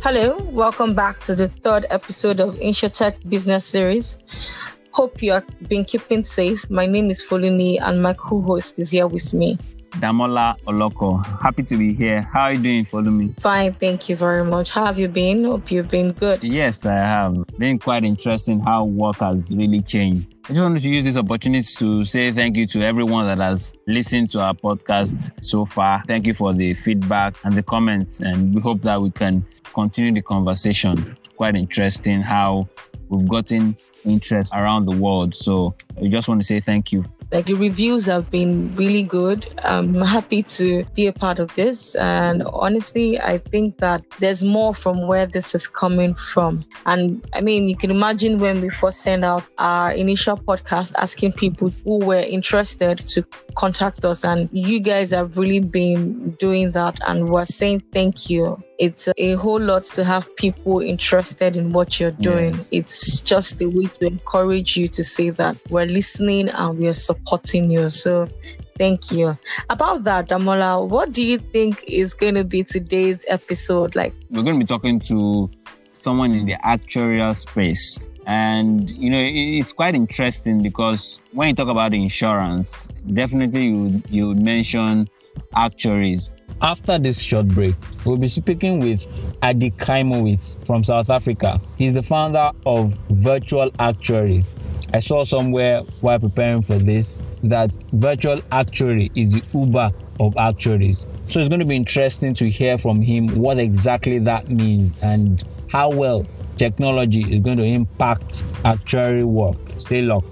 Hello, welcome back to the third episode of InsurTech Business Series. Hope you have been keeping safe. My name is Folumi and my co-host is here with me. Damola Oloko. Happy to be here. How are you doing, Folumi? Fine, thank you very much. How have you been? Hope you've been good. Yes, I have. Been quite interesting how work has really changed. I just wanted to use this opportunity to say thank you to everyone that has listened to our podcast so far. Thank you for the feedback and the comments, and we hope that we can continue the conversation. Quite interesting how we've gotten interest around the world. So I just want to say thank you. The reviews have been really good. I'm happy to be a part of this. And honestly, I think that there's more from where this is coming from. And I mean, you can imagine when we first sent out our initial podcast asking people who were interested to contact us. And you guys have really been doing that. And we're saying thank you. It's a whole lot to have people interested in what you're doing. Yes. It's just a way to encourage you to say that we're listening and we're supporting you. So thank you. About that, Damola, what do you think is going to be today's episode like? We're going to be talking to someone in the actuarial space. And, it's quite interesting because when you talk about insurance, definitely you would mention actuaries. After this short break, we'll be speaking with Adi Kaimowitz from South Africa. He's the founder of Virtual Actuary. I saw somewhere while preparing for this that Virtual Actuary is the Uber of actuaries. So it's going to be interesting to hear from him what exactly that means and how well technology is going to impact actuary work. Stay locked.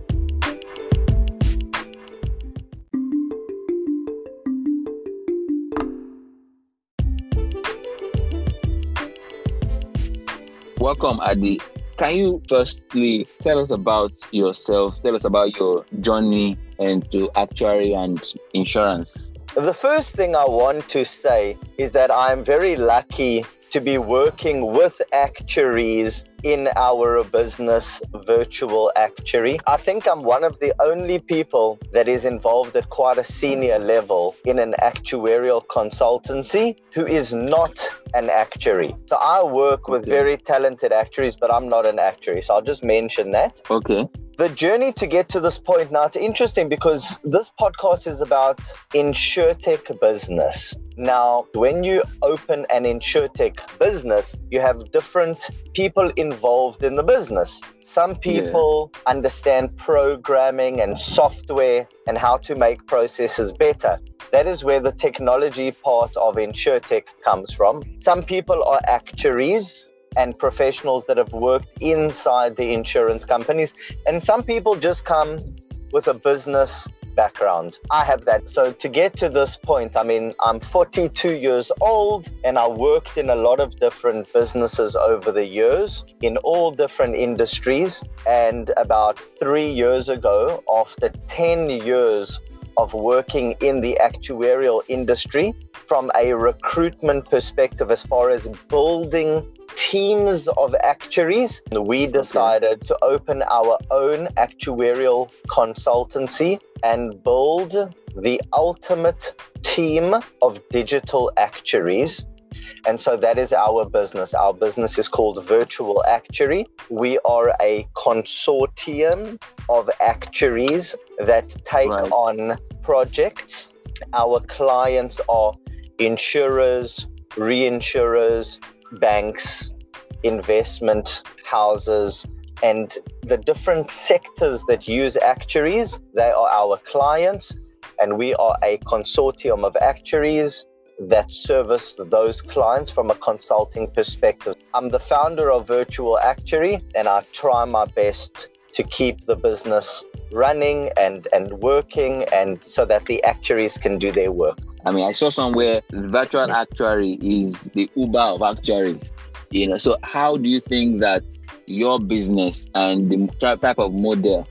Welcome, Adi. Can you firstly tell us about yourself? Tell us about your journey into actuary and insurance. The first thing I want to say is that I'm very lucky to be working with actuaries in our business, Virtual Actuary. I think I'm one of the only people that is involved at quite a senior level in an actuarial consultancy who is not an actuary. So I work with very talented actuaries, but I'm not an actuary. So I'll just mention that. Okay. The journey to get to this point now, it's interesting because this podcast is about InsurTech business. Now, when you open an InsurTech business, you have different people involved in the business. Some people understand programming and software and how to make processes better. That is where the technology part of InsurTech comes from. Some people are actuaries and professionals that have worked inside the insurance companies. And some people just come with a business background. I have that. So to get to this point, I'm 42 years old and I worked in a lot of different businesses over the years in all different industries. And about 3 years ago, after 10 years of working in the actuarial industry, from a recruitment perspective, as far as building teams of actuaries, we decided to open our own actuarial consultancy and build the ultimate team of digital actuaries. And so that is our business. Our business is called Virtual Actuary. We are a consortium of actuaries that take on projects. Our clients are insurers, reinsurers, banks, investment houses, and the different sectors that use actuaries. They are our clients, and we are a consortium of actuaries that service those clients from a consulting perspective. I'm the founder of Virtual Actuary, and I try my best to keep the business running and working, and so that the actuaries can do their work. I saw somewhere Virtual Actuary is the Uber of actuaries. So how do you think that your business and the type of model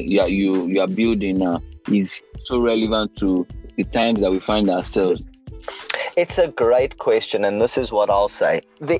you are building is so relevant to the times that we find ourselves? It's a great question, and this is what I'll say. There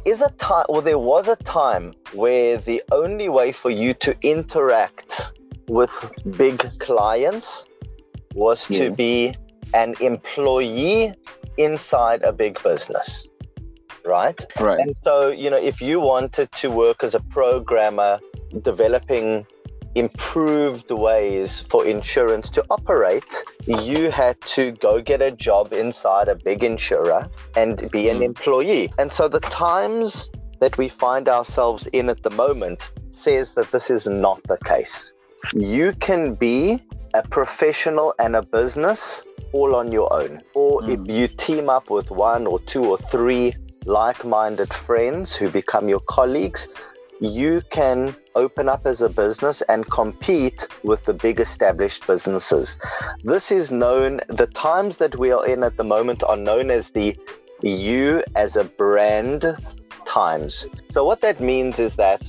was a time where the only way for you to interact with big clients was to be an employee inside a big business. right? Right. And so, if you wanted to work as a programmer, developing improved ways for insurance to operate, you had to go get a job inside a big insurer and be an employee. And so the times that we find ourselves in at the moment says that this is not the case. You can be a professional and a business all on your own. Or if you team up with 1 or 2 or 3 like-minded friends who become your colleagues, you can open up as a business and compete with the big established businesses. This is known, the times that we are in at the moment are known as the you as a brand times. So what that means is that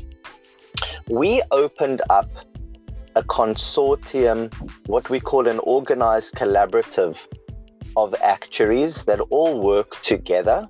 we opened up a consortium, what we call an organized collaborative of actuaries that all work together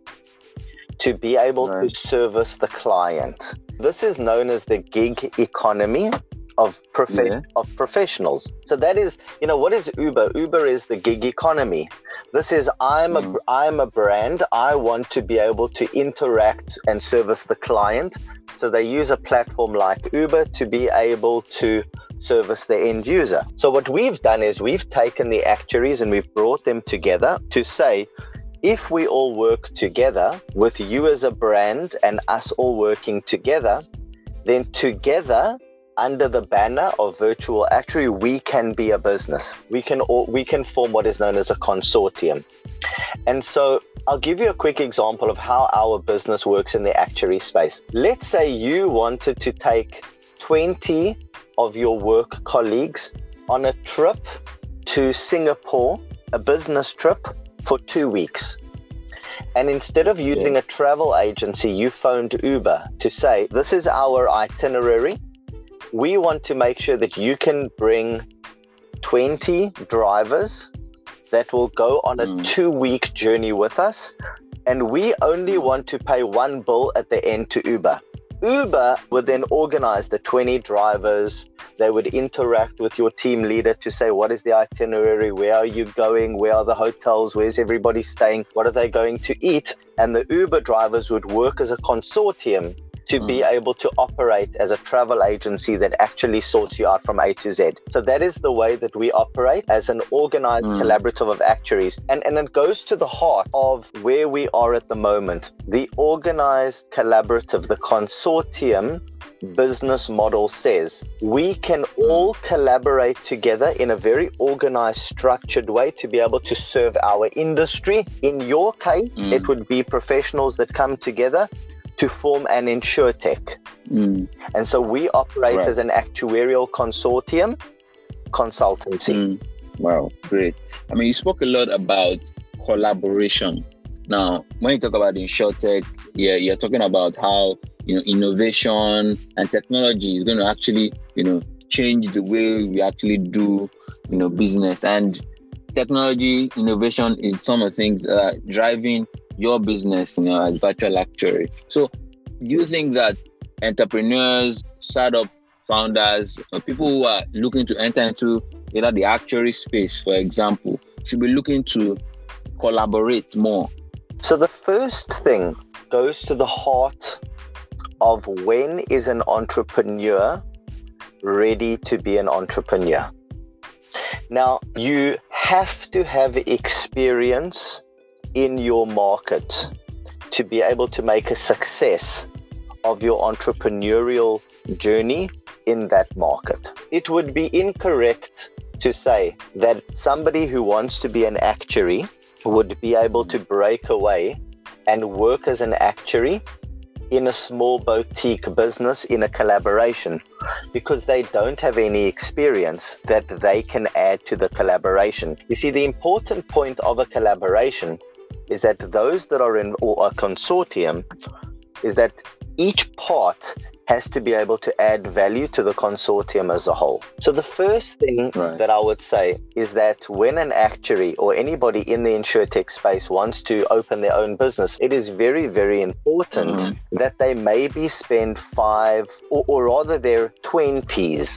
to be able to service the client. This is known as the gig economy of professionals. So that is, what is Uber? Uber is the gig economy. This is, I'm a brand. I want to be able to interact and service the client. So they use a platform like Uber to be able to service the end user. So what we've done is we've taken the actuaries and we've brought them together to say, if we all work together with you as a brand and us all working together, then together under the banner of Virtual Actuary, we can be a business. We can form what is known as a consortium. And so I'll give you a quick example of how our business works in the actuary space. Let's say you wanted to take 20 of your work colleagues on a trip to Singapore, a business trip for 2 weeks. And instead of using a travel agency, you phoned Uber to say, this is our itinerary. We want to make sure that you can bring 20 drivers that will go on a 2-week journey with us. And we only want to pay 1 bill at the end to Uber. Uber would then organize the 20 drivers. They would interact with your team leader to say, what is the itinerary? Where are you going? Where are the hotels? Where's everybody staying? What are they going to eat? And the Uber drivers would work as a consortium to be able to operate as a travel agency that actually sorts you out from A to Z. So that is the way that we operate as an organized collaborative of actuaries. And it goes to the heart of where we are at the moment. The organized collaborative, the consortium business model says we can all collaborate together in a very organized, structured way to be able to serve our industry. In your case, it would be professionals that come together to form an insurtech. And so we operate as an actuarial consortium consultancy. Wow, great. I mean, you spoke a lot about collaboration. Now, when you talk about insurtech, you're talking about how innovation and technology is going to actually change the way we actually do business. And technology innovation is some of the things that are driving your business as Virtual Actuary. So do you think that entrepreneurs, startup founders, or people who are looking to enter into either the actuary space, for example, should be looking to collaborate more? So the first thing goes to the heart of when is an entrepreneur ready to be an entrepreneur. Now, you have to have experience in your market to be able to make a success of your entrepreneurial journey in that market. It would be incorrect to say that somebody who wants to be an actuary would be able to break away and work as an actuary in a small boutique business in a collaboration, because they don't have any experience that they can add to the collaboration. You see, the important point of a collaboration is that those that are in a consortium is that each part has to be able to add value to the consortium as a whole. So the first thing that I would say is that when an actuary or anybody in the insurtech space wants to open their own business, it is very, very important that they maybe spend 5 or rather their 20s,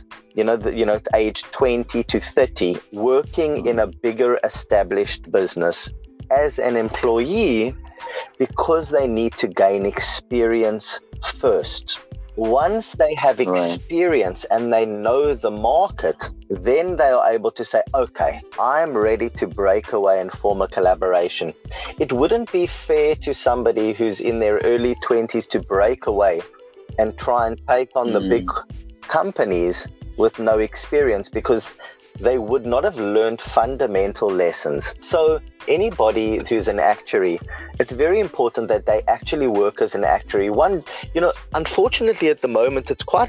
age 20 to 30, working in a bigger established business. As an employee, because they need to gain experience first. Once they have experience and they know the market, then they are able to say, okay, I'm ready to break away and form a collaboration. It wouldn't be fair to somebody who's in their early 20s to break away and try and take on the big companies with no experience, because they would not have learned fundamental lessons. So anybody who's an actuary, it's very important that they actually work as an actuary. One, unfortunately at the moment, it's quite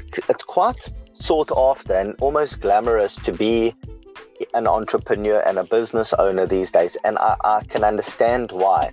sought after and almost glamorous to be an entrepreneur and a business owner these days. And I can understand why.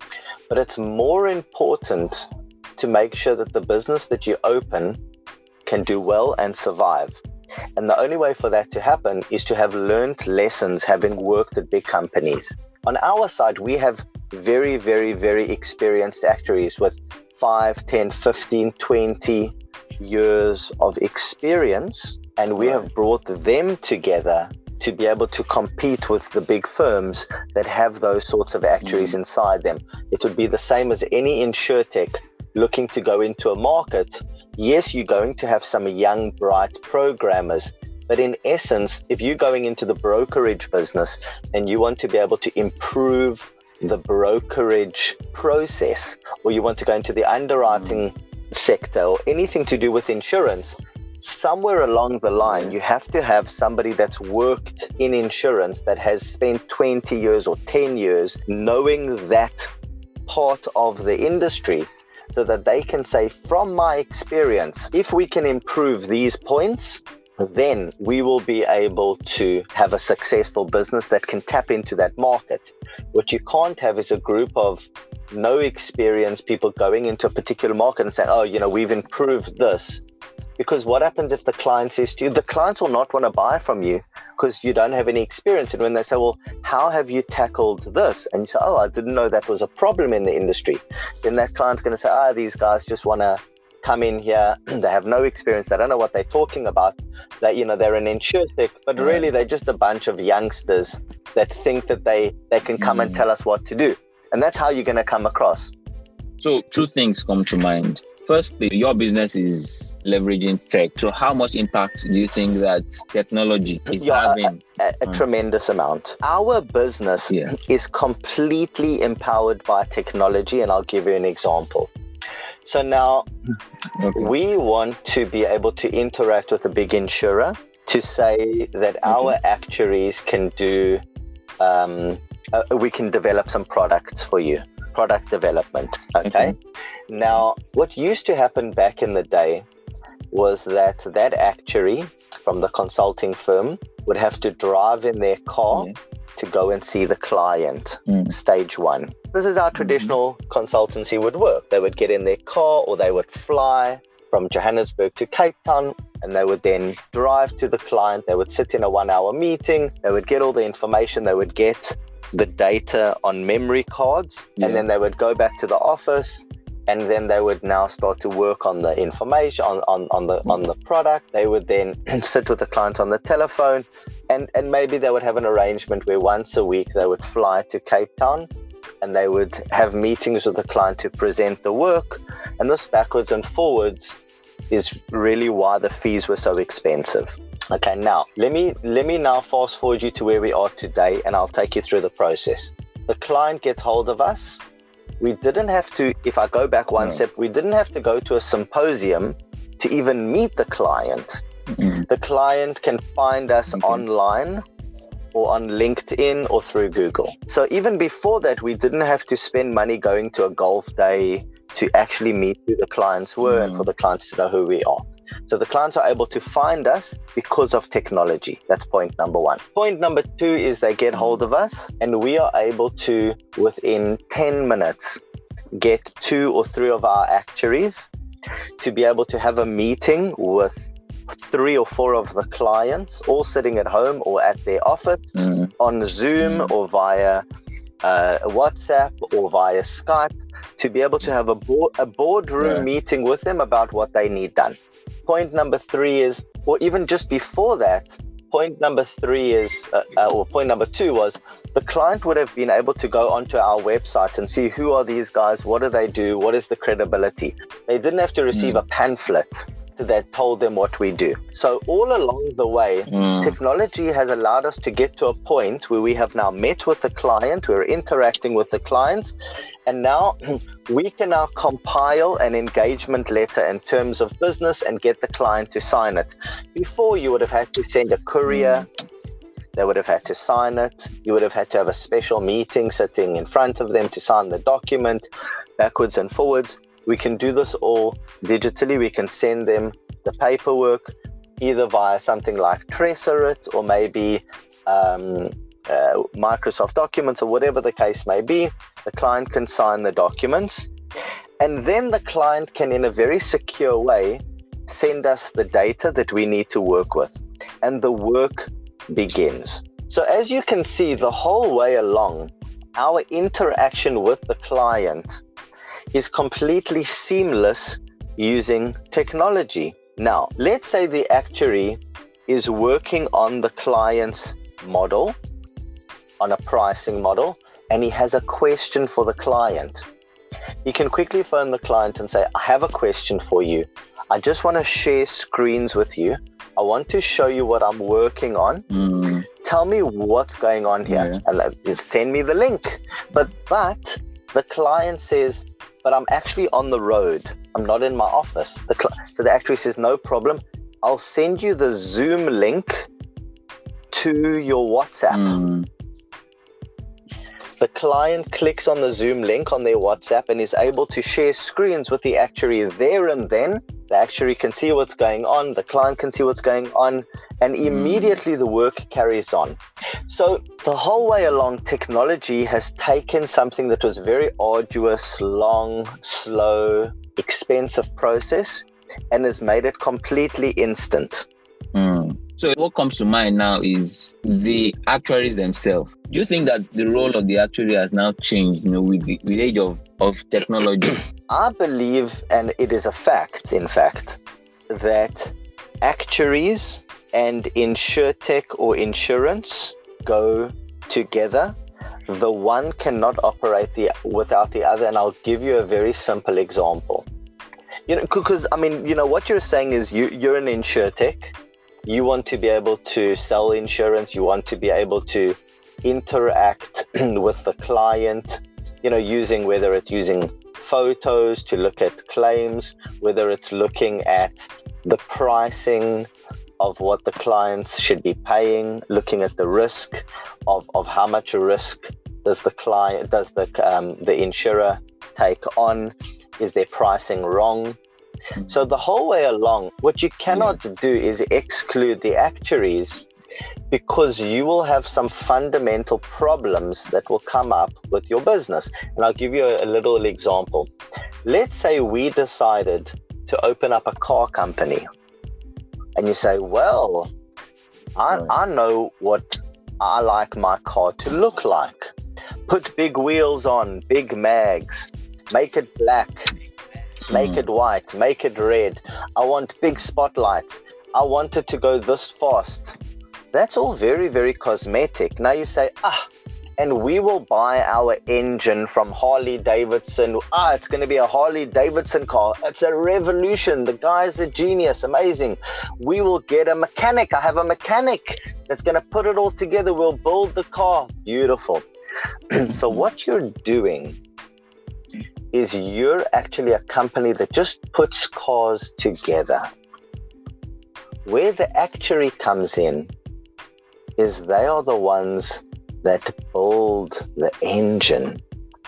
But it's more important to make sure that the business that you open can do well and survive. And the only way for that to happen is to have learned lessons having worked at big companies. On our side, we have very, very, very experienced actuaries with 5, 10, 15, 20 years of experience. And we have brought them together to be able to compete with the big firms that have those sorts of actuaries inside them. It would be the same as any insurtech looking to go into a market. Yes, you're going to have some young, bright programmers, but in essence, if you're going into the brokerage business and you want to be able to improve the brokerage process, or you want to go into the underwriting sector or anything to do with insurance, somewhere along the line, you have to have somebody that's worked in insurance, that has spent 20 years or 10 years knowing that part of the industry, so that they can say, from my experience, if we can improve these points, then we will be able to have a successful business that can tap into that market. What you can't have is a group of no experienced people going into a particular market and saying, oh, we've improved this. Because what happens if the client says to you, the clients will not want to buy from you because you don't have any experience. And when they say, well, how have you tackled this? And you say, I didn't know that was a problem in the industry. Then that client's going to say, these guys just want to come in here. They have no experience. They don't know what they're talking about. They're an insurtech, but really they're just a bunch of youngsters that think that they can come and tell us what to do. And that's how you're going to come across. So 2 things come to mind. Firstly, your business is leveraging tech. So how much impact do you think that technology is having? A tremendous amount. Our business is completely empowered by technology, and I'll give you an example. So now we want to be able to interact with a big insurer to say that our actuaries can do, we can develop some products for you, product development. Okay. Now, what used to happen back in the day was that actuary from the consulting firm would have to drive in their car to go and see the client, stage 1. This is how traditional consultancy would work. They would get in their car, or they would fly from Johannesburg to Cape Town, and they would then drive to the client. They would sit in a 1-hour meeting. They would get all the information. They would get the data on memory cards, and then they would go back to the office. And then they would now start to work on the information, on the product. They would then sit with the client on the telephone, and maybe they would have an arrangement where once a week they would fly to Cape Town, and they would have meetings with the client to present the work. And this backwards and forwards is really why the fees were so expensive. Okay, now let me now fast forward you to where we are today, and I'll take you through the process. The client gets hold of us. We didn't have to, if I go back one step, we didn't have to go to a symposium to even meet the client. The client can find us online or on LinkedIn or through Google. So even before that, we didn't have to spend money going to a golf day to actually meet who the clients were and for the clients to know who we are. So the clients are able to find us because of technology. That's point number 1. Point number 2 is they get hold of us, and we are able to, within 10 minutes, get 2 or 3 of our actuaries to be able to have a meeting with 3 or 4 of the clients, all sitting at home or at their office, on Zoom or via WhatsApp or via Skype, to be able to have a boardroom meeting with them about what they need done. Point number 3 is, or even just before that, point number 2 was the client would have been able to go onto our website and see who are these guys, what do they do, what is the credibility. They didn't have to receive a pamphlet that told them what we do. So all along the way, technology has allowed us to get to a point where we have now met with the client, we're interacting with the client, and now we can now compile an engagement letter in terms of business and get the client to sign it. Before, you would have had to send a courier, they would have had to sign it, you would have had to have a special meeting sitting in front of them to sign the document, backwards and forwards. We can do this all digitally. We can send them the paperwork either via something like Tresorit or maybe Microsoft Documents or whatever the case may be. The client can sign the documents, and then the client can, in a very secure way, send us the data that we need to work with, and the work begins. So as you can see, the whole way along, our interaction with the client is completely seamless using technology. Now, let's say the actuary is working on the client's model, on a pricing model, and he has a question for the client. He can quickly phone the client and say, I have a question for you. I just want to share screens with you. I want to show you what I'm working on. Tell me what's going on here. And send me the link. But the client says, but I'm actually on the road. I'm not in my office. So the actuary says, no problem. I'll send you the Zoom link to your WhatsApp. The client clicks on the Zoom link on their WhatsApp and is able to share screens with the actuary there and then. The actuary can see what's going on, the client can see what's going on, and immediately the work carries on. So the whole way along, technology has taken something that was very arduous, long, slow, expensive process and has made it completely instant. So what comes to mind now is the actuaries themselves. Do you think that the role of the actuary has now changed, with the age of technology? I believe, and it is a fact, in fact, that actuaries and insurtech or insurance go together. The one cannot operate without the other, and I'll give you a very simple example. Because what you're saying is you're an insurtech. You want to be able to sell insurance. You want to be able to interact with the client, whether it's using photos to look at claims, whether it's looking at the pricing of what the clients should be paying, looking at the risk of how much risk does the insurer take on? Is their pricing wrong? So the whole way along, what you cannot do is exclude the actuaries, because you will have some fundamental problems that will come up with your business. And I'll give you a little example. Let's say we decided to open up a car company. And you say, well, I know what I like my car to look like. Put big wheels on, big mags, make it black, make it white, make it red. I want big spotlights. I want it to go this fast. That's all very, very cosmetic. Now you say, and we will buy our engine from Harley Davidson. It's going to be a Harley Davidson car. It's a revolution. The guy's a genius. Amazing. We will get a mechanic. I have a mechanic that's going to put it all together. We'll build the car. Beautiful. So what you're doing is you're actually a company that just puts cars together. Where the actuary comes in is they are the ones that build the engine.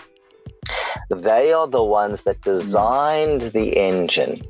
They are the ones that designed the engine.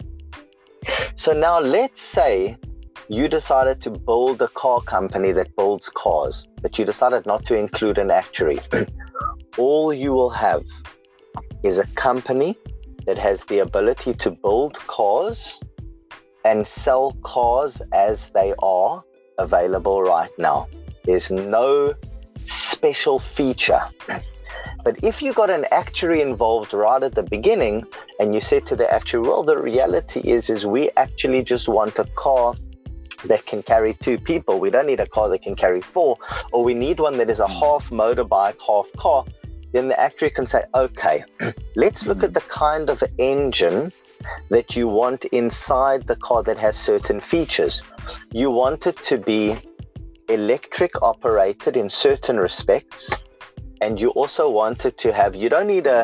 So now let's say you decided to build a car company that builds cars, but you decided not to include an actuary. All you will have is a company that has the ability to build cars and sell cars as they are available right now. There's no special feature. But if you got an actuary involved right at the beginning and you said to the actuary, well, the reality is we actually just want a car that can carry 2 people. We don't need a car that can carry 4, or we need one that is a half motorbike, half car. Then the actuary can say, okay, let's look at the kind of engine that you want inside the car that has certain features. You want it to be electric operated in certain respects, and you also want it to have, you don't need a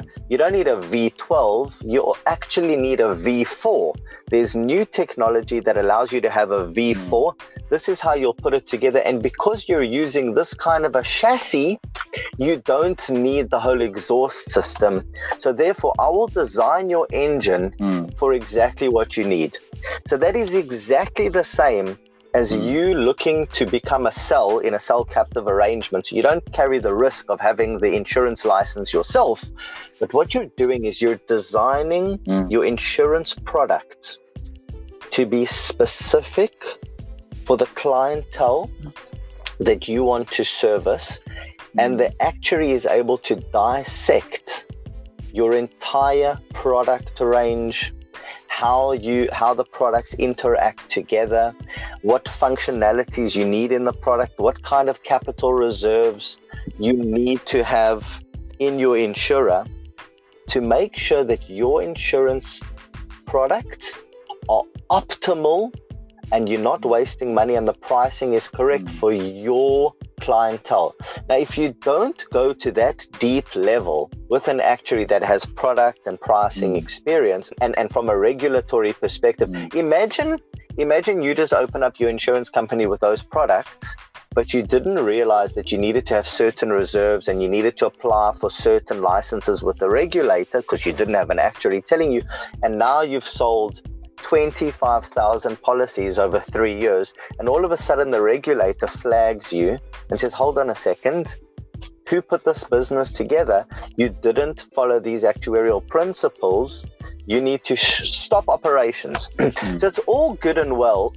V12, you actually need a V4. There's new technology that allows you to have a V4. This is how you'll put it together, and because you're using this kind of a chassis, you don't need the whole exhaust system. So therefore, I will design your engine for exactly what you need. So that is exactly the same as you looking to become a cell in a cell captive arrangement. So you don't carry the risk of having the insurance license yourself, but what you're doing is you're designing your insurance product to be specific for the clientele that you want to service, and the actuary is able to dissect your entire product range, how the products interact together, what functionalities you need in the product, what kind of capital reserves you need to have in your insurer to make sure that your insurance products are optimal and you're not wasting money and the pricing is correct for your clientele. Now, if you don't go to that deep level with an actuary that has product and pricing experience, and from a regulatory perspective, imagine you just open up your insurance company with those products, but you didn't realize that you needed to have certain reserves and you needed to apply for certain licenses with the regulator because you didn't have an actuary telling you, and now you've sold 25,000 policies over 3 years, and all of a sudden the regulator flags you and says, hold on a second, who put this business together? You didn't follow these actuarial principles. You need to stop operations. So it's all good and well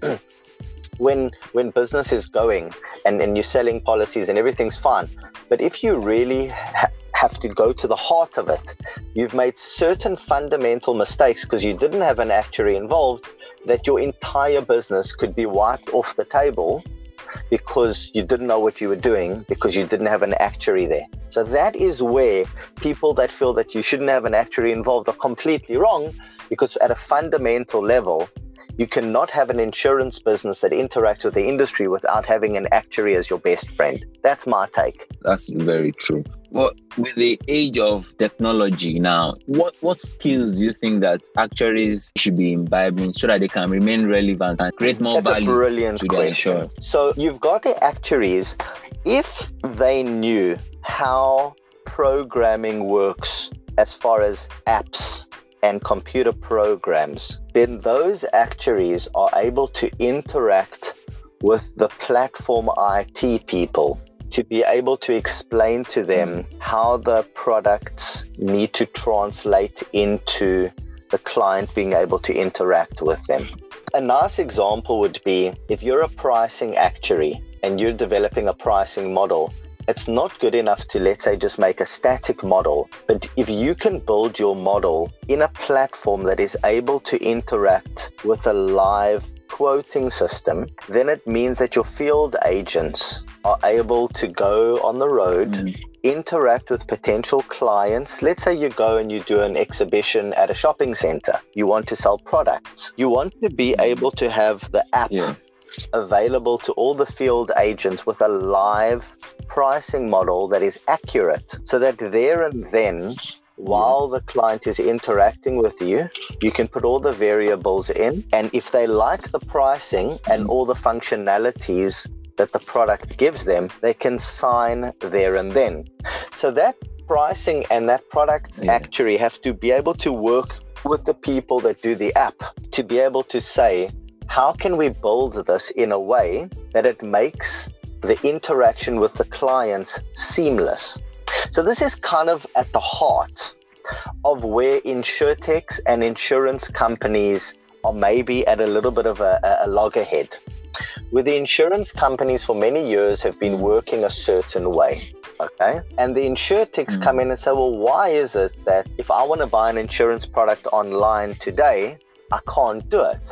when business is going and you're selling policies and everything's fine. But if you really have to go to the heart of it, you've made certain fundamental mistakes because you didn't have an actuary involved, that your entire business could be wiped off the table because you didn't know what you were doing, because you didn't have an actuary there. So that is where people that feel that you shouldn't have an actuary involved are completely wrong, because at a fundamental level, you cannot have an insurance business that interacts with the industry without having an actuary as your best friend. That's my take. That's very true. Well, with the age of technology now, what skills do you think that actuaries should be imbibing so that they can remain relevant and create more value? That's a brilliant question. So you've got the actuaries, if they knew how programming works as far as apps and computer programs, then those actuaries are able to interact with the platform IT people to be able to explain to them how the products need to translate into the client being able to interact with them. A nice example would be if you're a pricing actuary and you're developing a pricing model, it's not good enough to, let's say, just make a static model. But if you can build your model in a platform that is able to interact with a live quoting system, then it means that your field agents are able to go on the road, interact with potential clients. Let's say you go and you do an exhibition at a shopping center. You want to sell products. You want to be able to have the app available to all the field agents with a live pricing model that is accurate, so that there and then, while the client is interacting with you, you can put all the variables in, and if they like the pricing and all the functionalities that the product gives them, they can sign there and then. So that pricing and that product actuary have to be able to work with the people that do the app to be able to say, how can we build this in a way that it makes the interaction with the clients seamless? So this is kind of at the heart of where insurtechs and insurance companies are maybe at a little bit of a loggerhead. Where the insurance companies for many years have been working a certain way, okay? And the insurtechs come in and say, well, why is it that if I want to buy an insurance product online today, I can't do it?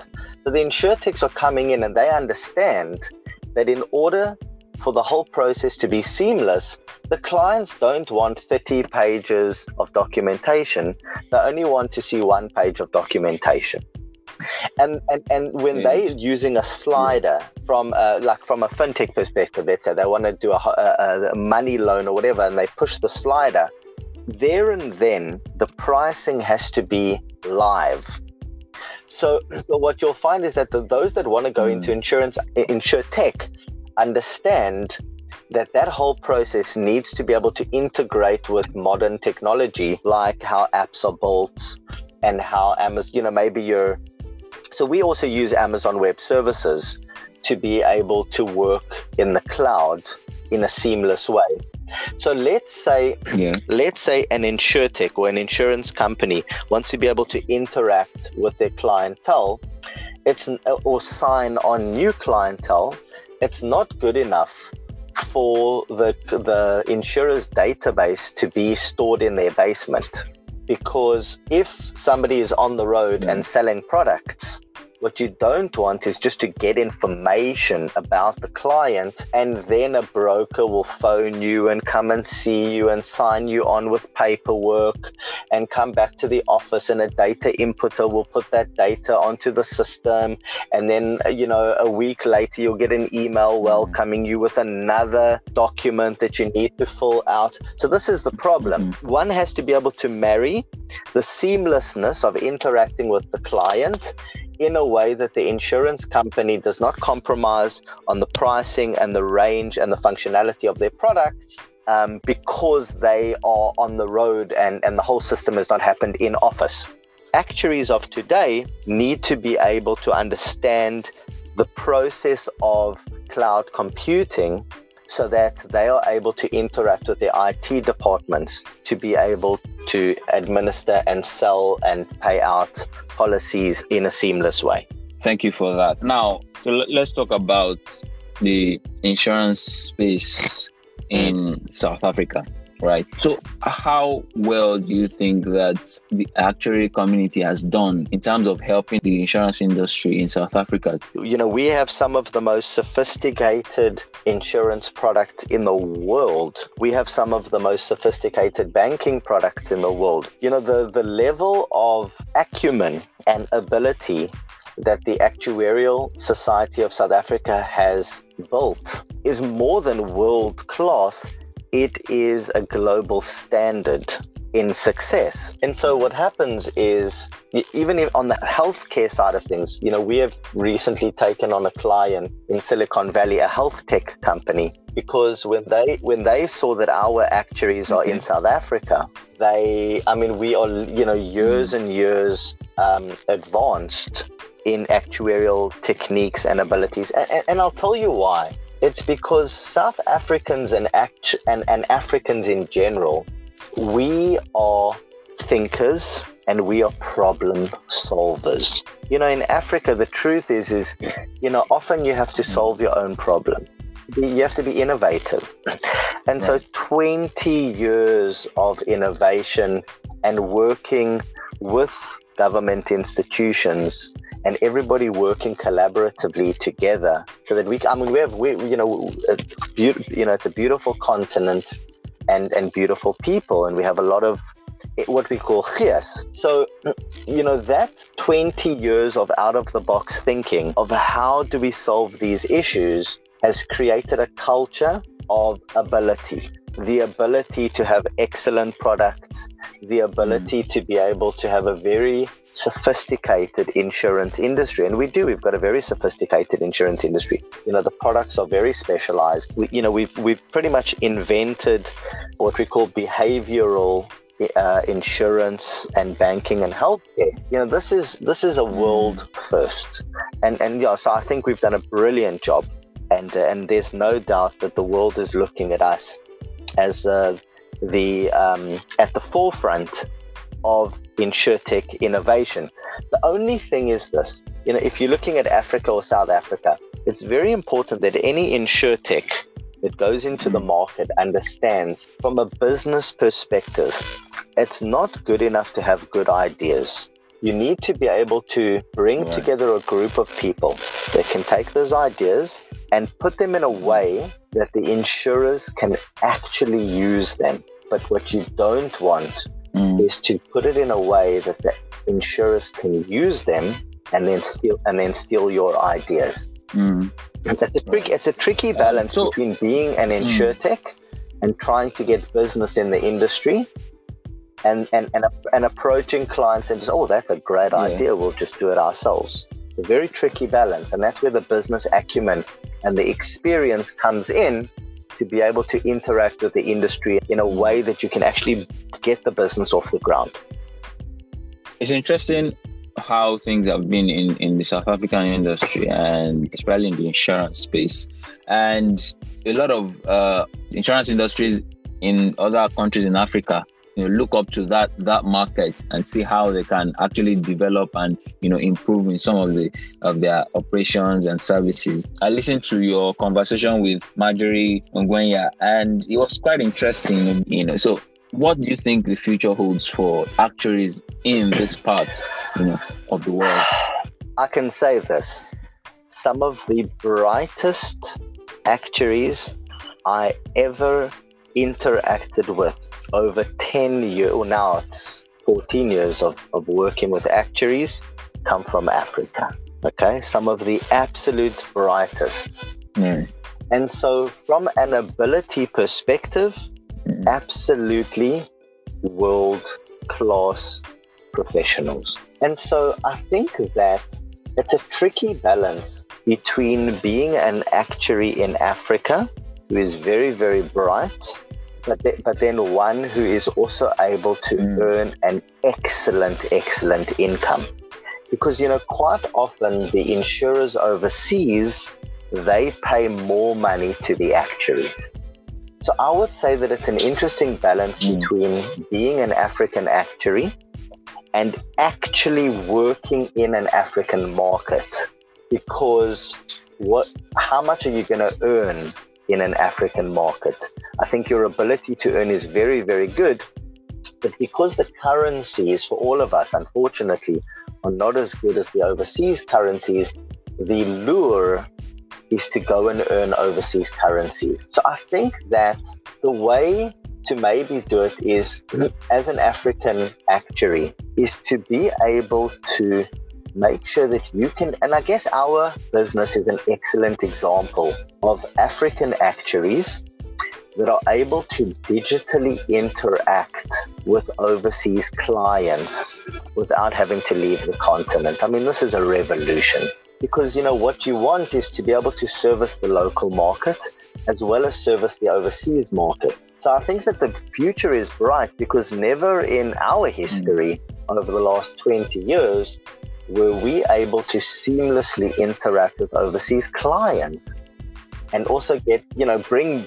So the insurtechs are coming in and they understand that in order for the whole process to be seamless, the clients don't want 30 pages of documentation. They only want to see 1 page of documentation. And when they're using a slider from a fintech perspective, let's say they want to do a money loan or whatever, and they push the slider, there and then the pricing has to be live. So what you'll find is that those that want to go into insurtech understand that whole process needs to be able to integrate with modern technology, like how apps are built and how Amazon, so we also use Amazon Web Services to be able to work in the cloud in a seamless way. So let's say an insurtech or an insurance company wants to be able to interact with their clientele, or sign on new clientele. It's not good enough for the insurer's database to be stored in their basement, because if somebody is on the road and selling products, what you don't want is just to get information about the client and then a broker will phone you and come and see you and sign you on with paperwork and come back to the office, and a data inputter will put that data onto the system, and then a week later you'll get an email welcoming you with another document that you need to fill out. So this is the problem. One has to be able to marry the seamlessness of interacting with the client in a way that the insurance company does not compromise on the pricing and the range and the functionality of their products, because they are on the road and the whole system has not happened in office. Actuaries of today need to be able to understand the process of cloud computing so that they are able to interact with their IT departments to be able to administer and sell and pay out policies in a seamless way. Thank you for that. Now, let's talk about the insurance space in South Africa, right? So how well do you think that the actuary community has done in terms of helping the insurance industry in South Africa? We have some of the most sophisticated insurance products in the world. We have some of the most sophisticated banking products in the world. The level of acumen and ability that the Actuarial Society of South Africa has built is more than world class. It is a global standard in success. And so what happens is, even if on the healthcare side of things, we have recently taken on a client in Silicon Valley, a health tech company, because when they saw that our actuaries are in South Africa, we are, years and years advanced in actuarial techniques and abilities. And I'll tell you why. It's because South Africans and Africans in general, we are thinkers and we are problem solvers. In Africa, the truth is, often you have to solve your own problem. You have to be innovative. And so 20 years of innovation and working with government institutions and everybody working collaboratively together, so that it's a beautiful continent and beautiful people, and we have a lot of what we call gees. So, that 20 years of out-of-the-box thinking of how do we solve these issues has created a culture of ability. The ability to have excellent products, the ability to be able to have a very sophisticated insurance industry. And we've got a very sophisticated insurance industry. The products are very specialized. We've pretty much invented what we call behavioral insurance and banking and healthcare. This is a world first. So I think we've done a brilliant job. And there's no doubt that the world is looking at us as at the forefront of insurtech innovation. The only thing is this, if you're looking at Africa or South Africa, it's very important that any insurtech that goes into the market understands from a business perspective, it's not good enough to have good ideas. You need to be able to bring together a group of people that can take those ideas and put them in a way that the insurers can actually use them. But what you don't want is to put it in a way that the insurers can use them and then steal your ideas. It's a tricky balance between being an insurtech and trying to get business in the industry, and approaching clients and just, oh, that's a great idea, we'll just do it ourselves. It's a very tricky balance, and that's where the business acumen and the experience comes in, to be able to interact with the industry in a way that you can actually get the business off the ground. It's interesting how things have been in the South African industry, and especially in the insurance space. And a lot of insurance industries in other countries in Africa, look up to that market and see how they can actually develop and improve in some of their operations and services. I listened to your conversation with Marjorie Ngwenya, and it was quite interesting. So what do you think the future holds for actuaries in this part of the world? I can say this: some of the brightest actuaries I ever interacted with over 10 years, or now it's 14 years of working with actuaries, come from Africa. Okay, some of the absolute brightest. And so from an ability perspective, absolutely world-class professionals. And so I think that it's a tricky balance between being an actuary in Africa who is very, very bright, but then one who is also able to earn an excellent income. Because, quite often the insurers overseas, they pay more money to the actuaries. So I would say that it's an interesting balance between being an African actuary and actually working in an African market. Because how much are you going to earn in an African market? I think your ability to earn is very, very good. But because the currencies for all of us, unfortunately, are not as good as the overseas currencies, the lure is to go and earn overseas currencies. So I think that the way to maybe do it is, as an African actuary, is to be able to make sure that you can, and I guess our business is an excellent example of African actuaries that are able to digitally interact with overseas clients without having to leave the continent. I mean, this is a revolution. Because, what you want is to be able to service the local market as well as service the overseas market. So I think that the future is bright, because never in our history over the last 20 years were we able to seamlessly interact with overseas clients and also get, bring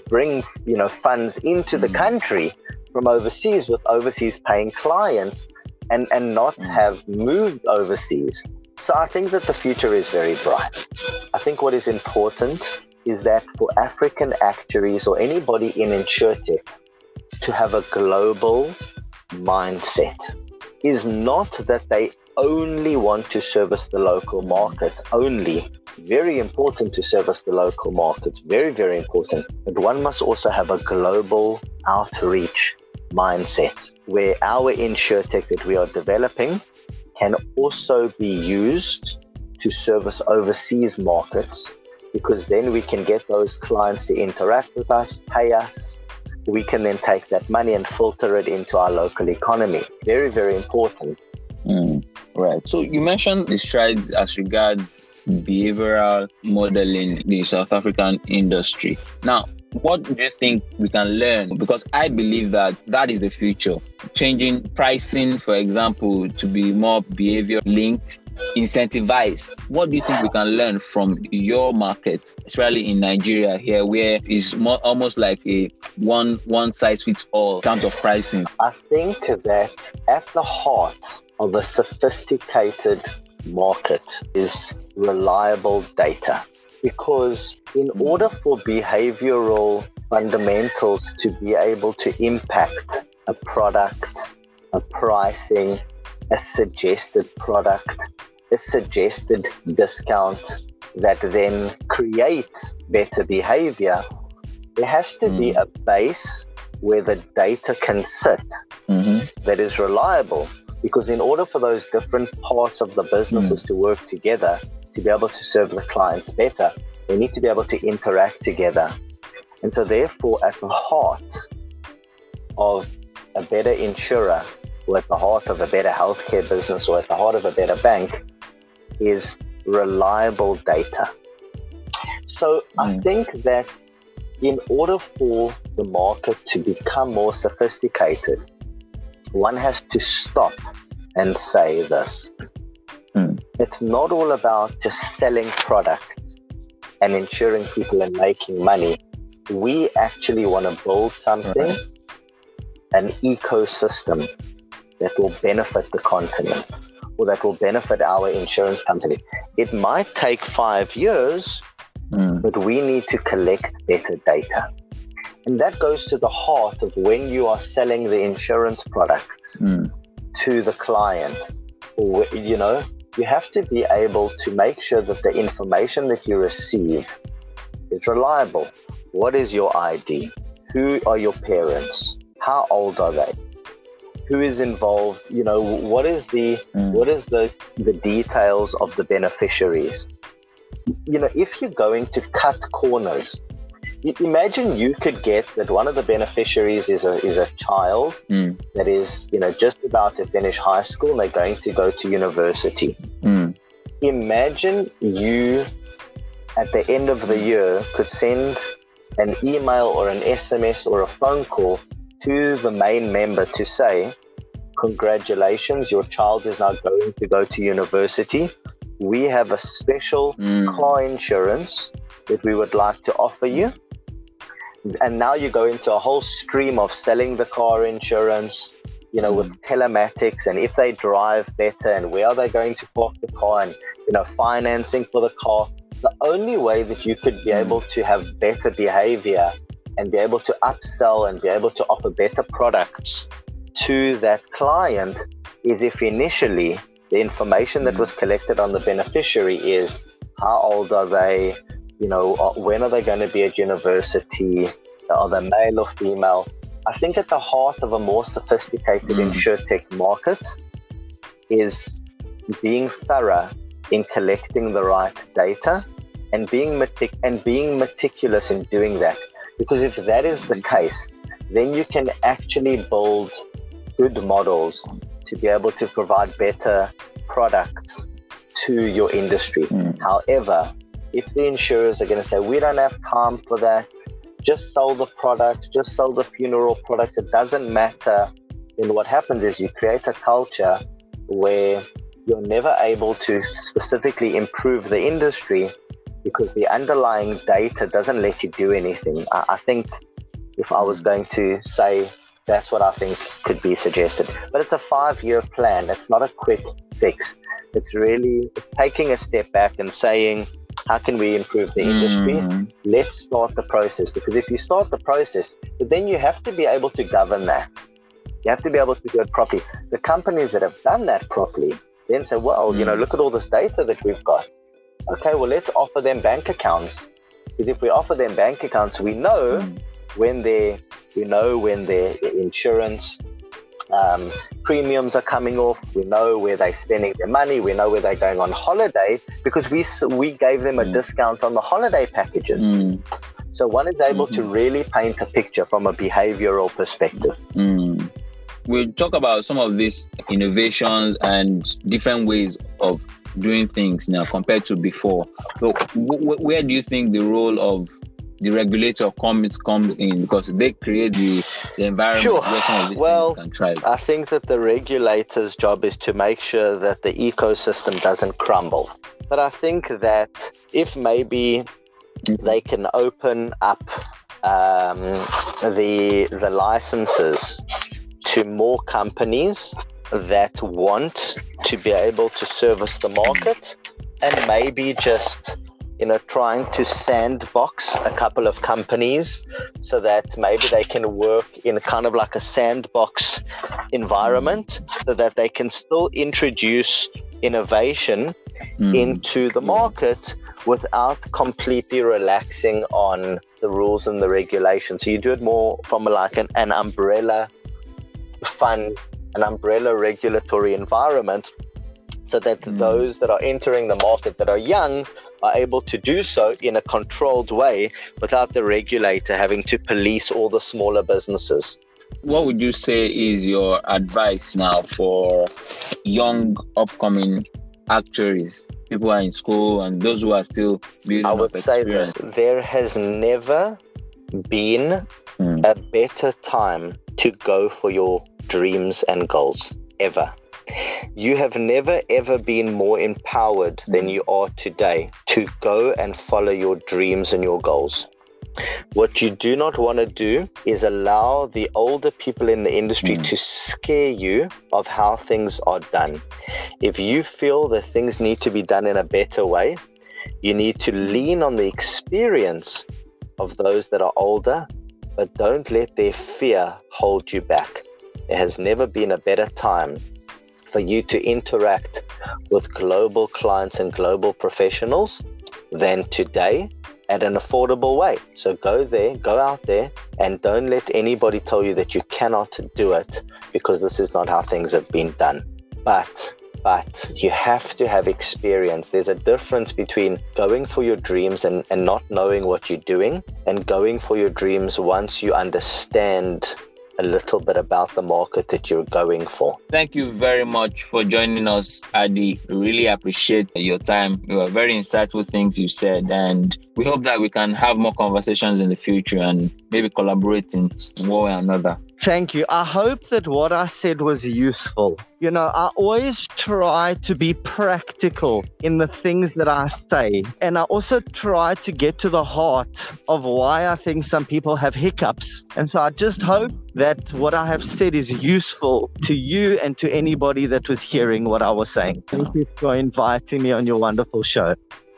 funds into the country from overseas with overseas paying clients and not have moved overseas. So I think that the future is very bright. I think what is important is that for African actuaries or anybody in insurtech to have a global mindset is not that they only want to service the local market only. Very important to service the local market, very, very important. But one must also have a global outreach mindset where our insurtech that we are developing can also be used to service overseas markets, because then we can get those clients to interact with us, pay us. We can then take that money and filter it into our local economy. Very, very important. Right. So you mentioned the strides as regards behavioral modeling in the South African industry. Now, what do you think we can learn? Because I believe that is the future. Changing pricing, for example, to be more behavior linked, incentivized. What do you think we can learn from your market, especially in Nigeria here, where it's almost like a one size fits all in terms of pricing? I think that at the heart of a sophisticated market is reliable data. Because in order for behavioral fundamentals to be able to impact a product, a pricing, a suggested product, a suggested discount that then creates better behavior, there has to be a base where the data can sit that is reliable. Because in order for those different parts of the businesses to work together, to be able to serve the clients better, they need to be able to interact together. And so therefore, at the heart of a better insurer, or at the heart of a better healthcare business, or at the heart of a better bank, is reliable data. So I think that in order for the market to become more sophisticated, one has to stop and say this. It's not all about just selling products and insuring people and making money. We actually want to build something, an ecosystem that will benefit the continent, or that will benefit our insurance company. It might take 5 years, but we need to collect better data. And that goes to the heart of when you are selling the insurance products to the client. Or, you know, you have to be able to make sure that the information that you receive is reliable. What is your ID? Who are your parents? How old are they? Who is involved? You know, what is the details of the beneficiaries? You know, if you're going to cut corners, imagine you could get that one of the beneficiaries is a child that is, you know, just about to finish high school and they're going to go to university. Imagine you, at the end of the year, could send an email or an SMS or a phone call to the main member to say, congratulations, your child is now going to go to university. We have a special car insurance that we would like to offer you. And now you go into a whole stream of selling the car insurance, you know, with telematics, and if they drive better, and where are they going to park the car, and, you know, financing for the car. The only way that you could be able to have better behavior and be able to upsell and be able to offer better products to that client is if initially the information that was collected on the beneficiary is how old are they, you know, when are they going to be at university, are they male or female. I think at the heart of a more sophisticated insurtech market is being thorough in collecting the right data and being meticulous in doing that. Because if that is the case, then you can actually build good models to be able to provide better products to your industry. However, if the insurers are going to say, we don't have time for that, just sell the product, just sell the funeral products, it doesn't matter, then what happens is you create a culture where you're never able to specifically improve the industry because the underlying data doesn't let you do anything. I think if I was going to say, that's what I think could be suggested. But it's a 5-year plan. It's not a quick fix. It's really taking a step back and saying, how can we improve the industry? Let's start the process. Because if you start the process, but then you have to be able to govern that. You have to be able to do it properly. The companies that have done that properly then say, well, you know, look at all this data that we've got. Okay, well, let's offer them bank accounts. Because if we offer them bank accounts, we know when their insurance premiums are coming off. We know where they're spending their money. We know where they're going on holiday because we gave them a discount on the holiday packages. So one is able to really paint a picture from a behavioral perspective. We'll talk about some of these innovations and different ways of doing things now compared to before. So where do you think the role of the regulator comes in, because they create the environment where some of these things can thrive? I think that the regulator's job is to make sure that the ecosystem doesn't crumble. But I think that if maybe they can open up the licenses to more companies that want to be able to service the market, and maybe just, you know, trying to sandbox a couple of companies so that maybe they can work in kind of like a sandbox environment so that they can still introduce innovation into the market without completely relaxing on the rules and the regulations. So you do it more from like an umbrella fund, an umbrella regulatory environment, so that those that are entering the market that are young are able to do so in a controlled way without the regulator having to police all the smaller businesses. What would you say is your advice now for young upcoming actuaries, people who are in school and those who are still building I would up say experience? this: there has never been a better time to go for your dreams and goals, ever. You have never ever been more empowered than you are today to go and follow your dreams and your goals. What you do not want to do is allow the older people in the industry to scare you of how things are done. If you feel that things need to be done in a better way, you need to lean on the experience of those that are older, but don't let their fear hold you back. There has never been a better time for you to interact with global clients and global professionals than today at an affordable way. So go out there, and don't let anybody tell you that you cannot do it, because this is not how things have been done. But you have to have experience. There's a difference between going for your dreams and not knowing what you're doing, and going for your dreams once you understand a little bit about the market that you're going for. Thank you very much for joining us, Adi. We really appreciate your time. You were very insightful things you said, and we hope that we can have more conversations in the future and maybe collaborate in one way or another. Thank you. I hope that what I said was useful. You know, I always try to be practical in the things that I say. And I also try to get to the heart of why I think some people have hiccups. And so I just hope that what I have said is useful to you and to anybody that was hearing what I was saying. Thank you for inviting me on your wonderful show.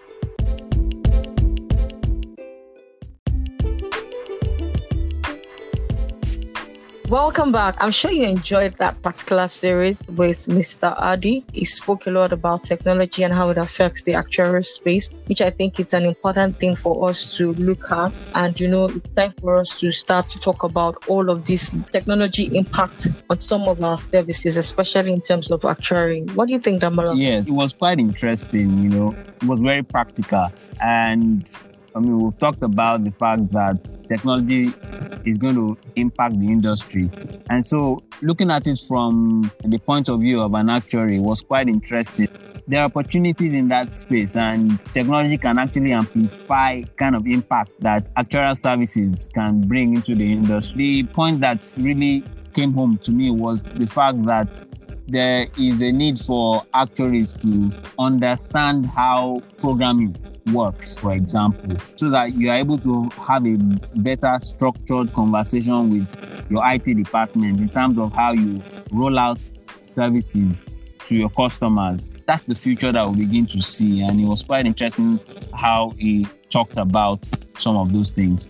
Welcome back. I'm sure you enjoyed that particular series with Mr. Adi. He spoke a lot about technology and how it affects the actuarial space, which I think it's an important thing for us to look at. And, it's time for us to start to talk about all of these technology impacts on some of our services, especially in terms of actuary. What do you think, Damola? Yes, it was quite interesting, It was very practical. And we've talked about the fact that technology is going to impact the industry. And so looking at it from the point of view of an actuary was quite interesting. There are opportunities in that space, and technology can actually amplify kind of impact that actuarial services can bring into the industry. The point that really came home to me was the fact that there is a need for actuaries to understand how programming works, for example, so that you are able to have a better structured conversation with your IT department in terms of how you roll out services to your customers. That's the future that we'll begin to see. And it was quite interesting how he talked about some of those things.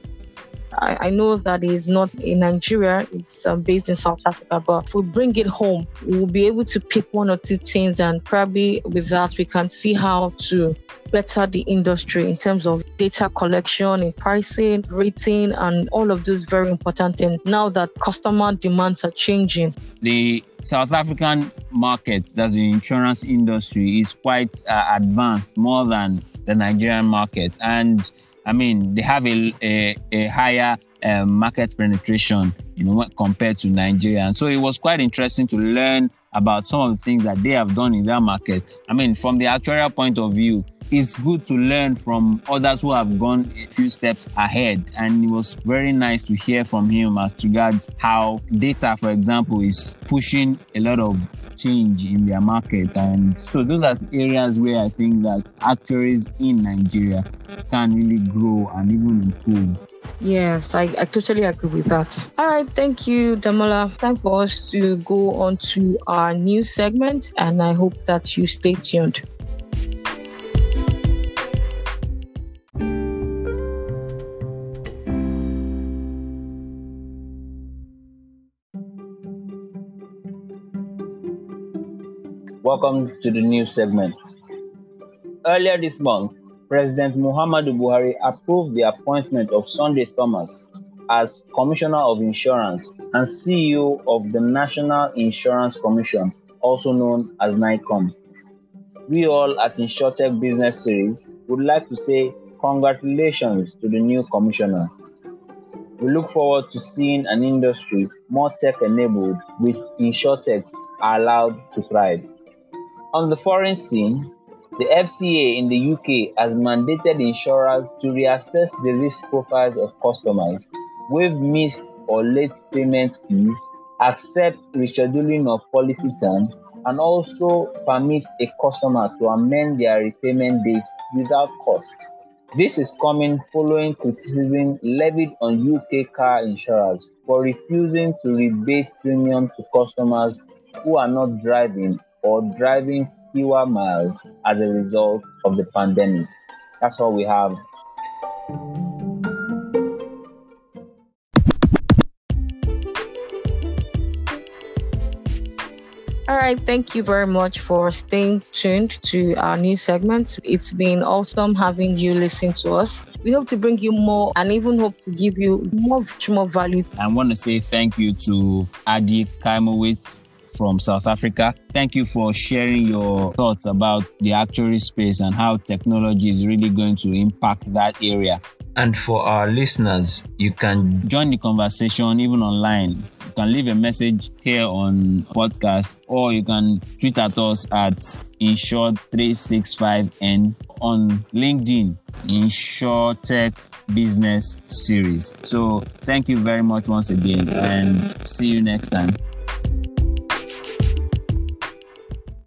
I know that it's not in Nigeria, it's based in South Africa, but if we bring it home, we'll be able to pick one or two things, and probably with that, we can see how to better the industry in terms of data collection, in pricing, rating, and all of those very important things. Now that customer demands are changing. The South African market, that's the insurance industry, is quite advanced, more than the Nigerian market. And they have a higher market penetration, compared to Nigeria. And so it was quite interesting to learn about some of the things that they have done in their market. From the actuarial point of view, it's good to learn from others who have gone a few steps ahead. And it was very nice to hear from him as regards how data, for example, is pushing a lot of change in their market. And so those are areas where I think that actuaries in Nigeria can really grow and even improve. Yes, I totally agree with that. All right, thank you, Damola. Time for us to go on to our new segment, and I hope that you stay tuned. Welcome to the news segment. Earlier this month, President Muhammadu Buhari approved the appointment of Sunday Thomas as Commissioner of Insurance and CEO of the National Insurance Commission, also known as NICOM. We all at InsurTech Business Series would like to say congratulations to the new commissioner. We look forward to seeing an industry more tech-enabled with InsurTechs allowed to thrive. On the foreign scene, the FCA in the UK has mandated insurers to reassess the risk profiles of customers, waive missed or late payment fees, accept rescheduling of policy terms, and also permit a customer to amend their repayment date without cost. This is coming following criticism levied on UK car insurers for refusing to rebate premium to customers who are not driving or driving fewer miles as a result of the pandemic. That's all we have. All right, thank you very much for staying tuned to our new segment. It's been awesome having you listen to us. We hope to bring you more and even hope to give you much more value. I want to say thank you to Adi Kaimowitz from South Africa. Thank you for sharing your thoughts about the actuary space and how technology is really going to impact that area. And for our listeners, you can join the conversation even online. You can leave a message here on podcast, or you can tweet at us at Insure365N on LinkedIn, InsurTech Business Series. So thank you very much once again, and see you next time.